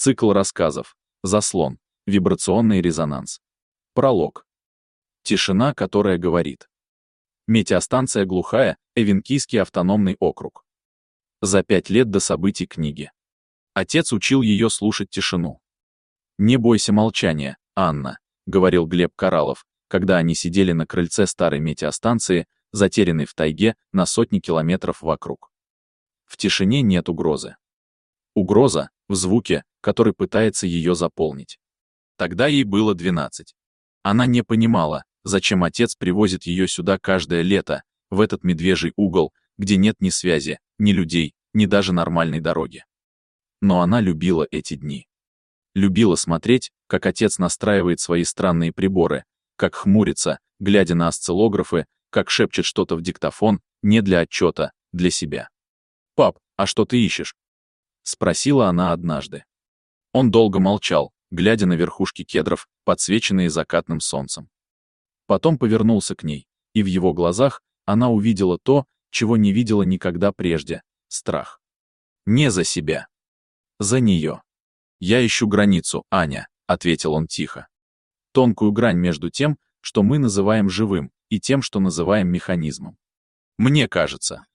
Цикл рассказов. Заслон. Вибрационный резонанс. Пролог. Тишина, которая говорит. Метеостанция глухая, Эвенкийский автономный округ. За 5 лет до событий книги. Отец учил ее слушать тишину. «Не бойся молчания, Анна», — говорил Глеб Коралов, когда они сидели на крыльце старой метеостанции, затерянной в тайге на сотни километров вокруг. В тишине нет угрозы. Угроза в звуке, который пытается ее заполнить. Тогда ей было 12. Она не понимала, зачем отец привозит ее сюда каждое лето, в этот медвежий угол, где нет ни связи, ни людей, ни даже нормальной дороги. Но она любила эти дни. Любила смотреть, как отец настраивает свои странные приборы, как хмурится, глядя на осциллографы, как шепчет что-то в диктофон, не для отчета, для себя. «Пап, а что ты ищешь?» — спросила она однажды. Он долго молчал, глядя на верхушки кедров, подсвеченные закатным солнцем. Потом повернулся к ней, и в его глазах она увидела то, чего не видела никогда прежде — страх. Не за себя. За нее. «Я ищу границу, Аня», — ответил он тихо. «Тонкую грань между тем, что мы называем живым, и тем, что называем механизмом. Мне кажется,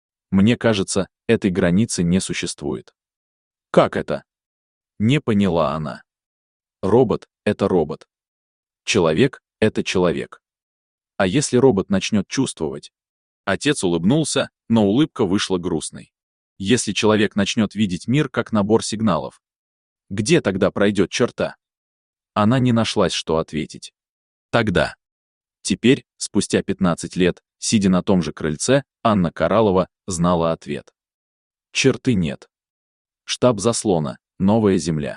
этой границы не существует». «Как это?» Не поняла она. Робот — это робот. Человек — это человек. А если робот начнет чувствовать? Отец улыбнулся, но улыбка вышла грустной. Если человек начнет видеть мир как набор сигналов, где тогда пройдет черта? Она не нашлась, что ответить. Тогда. Теперь, спустя 15 лет, сидя на том же крыльце, Анна Коралова знала ответ. Черты нет. Штаб заслона, Новая Земля.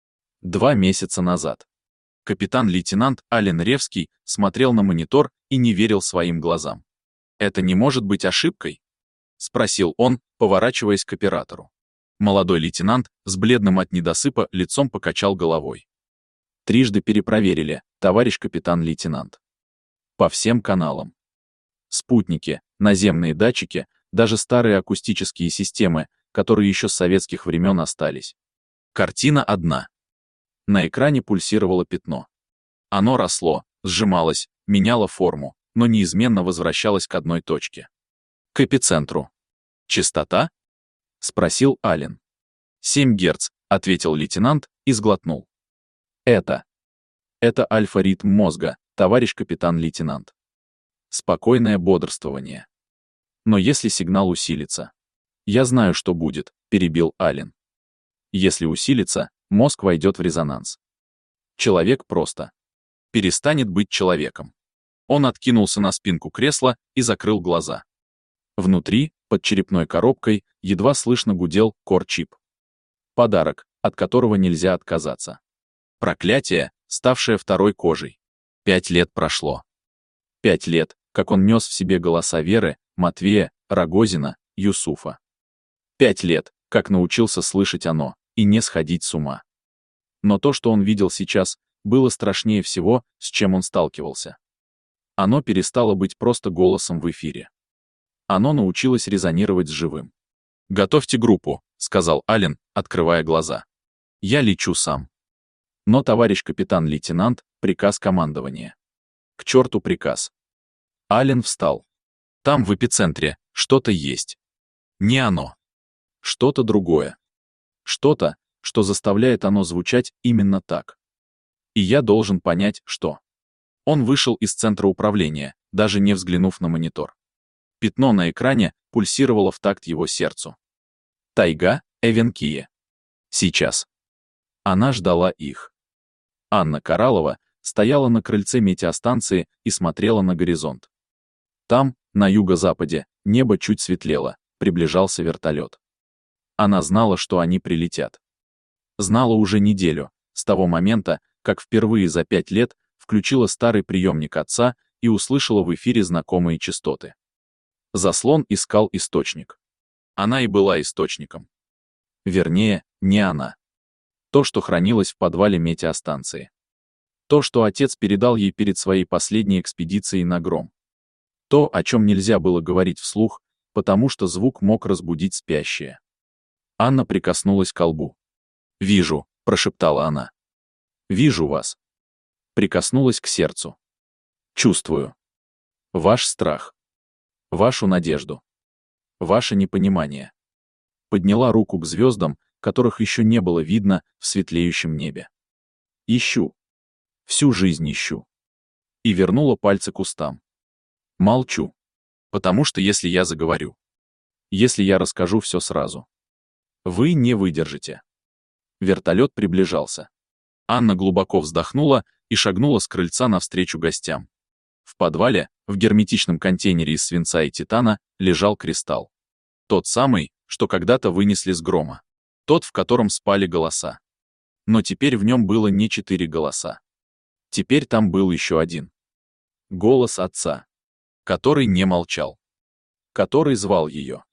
2 месяца назад. Капитан-лейтенант Ален Ревский смотрел на монитор и не верил своим глазам. «Это не может быть ошибкой?» — спросил он, поворачиваясь к оператору. Молодой лейтенант с бледным от недосыпа лицом покачал головой. «Трижды перепроверили, товарищ капитан-лейтенант. По всем каналам. Спутники, наземные датчики, даже старые акустические системы, которые еще с советских времен остались. Картина одна. На экране пульсировало пятно. Оно росло, сжималось, меняло форму, но неизменно возвращалось к одной точке. К эпицентру. Частота? Спросил Ален. 7 Гц, ответил лейтенант и сглотнул. Это альфа-ритм мозга, товарищ капитан-лейтенант. Спокойное бодрствование. Но если сигнал усилится? Я знаю, что будет, перебил Ален. Если усилится, мозг войдет в резонанс. Человек просто перестанет быть человеком. Он откинулся на спинку кресла и закрыл глаза. Внутри, под черепной коробкой, едва слышно гудел кор-чип. Подарок, от которого нельзя отказаться. Проклятие, ставшее второй кожей. 5 лет прошло. 5 лет, как он нес в себе голоса Веры, Матвея, Рогозина, Юсуфа. 5 лет, как научился слышать оно и не сходить с ума. Но то, что он видел сейчас, было страшнее всего, с чем он сталкивался. Оно перестало быть просто голосом в эфире. Оно научилось резонировать с живым. «Готовьте группу», — сказал Ален, открывая глаза. «Я лечу сам». Но, товарищ капитан-лейтенант, приказ командования. К черту приказ. Ален встал. Там, в эпицентре, что-то есть. Не оно. Что-то другое. Что-то, что заставляет оно звучать именно так. И я должен понять, что. Он вышел из центра управления, даже не взглянув на монитор. Пятно на экране пульсировало в такт его сердцу. Тайга, Эвенкия. Сейчас. Она ждала их. Анна Коралова стояла на крыльце метеостанции и смотрела на горизонт. Там, на юго-западе, небо чуть светлело, приближался вертолет. Она знала, что они прилетят. Знала уже неделю, с того момента, как впервые за 5 лет включила старый приемник отца и услышала в эфире знакомые частоты. Заслон искал источник. Она и была источником. Вернее, не она. То, что хранилось в подвале метеостанции. То, что отец передал ей перед своей последней экспедицией на Гром. То, о чем нельзя было говорить вслух, потому что звук мог разбудить спящее. Анна прикоснулась к колбу. «Вижу», прошептала она. Вижу вас. Прикоснулась к сердцу. Чувствую. Ваш страх. Вашу надежду. Ваше непонимание. Подняла руку к звездам, которых еще не было видно в светлеющем небе. Ищу. Всю жизнь ищу. И вернула пальцы к устам. Молчу. Потому что если я заговорю, если я расскажу все сразу, вы не выдержите. Вертолет приближался. Анна глубоко вздохнула и шагнула с крыльца навстречу гостям. В подвале, в герметичном контейнере из свинца и титана, лежал кристалл. Тот самый, что когда-то вынесли с грома. Тот, в котором спали голоса. Но теперь в нем было не 4 голоса. Теперь там был еще один. Голос отца. Который не молчал. Который звал ее.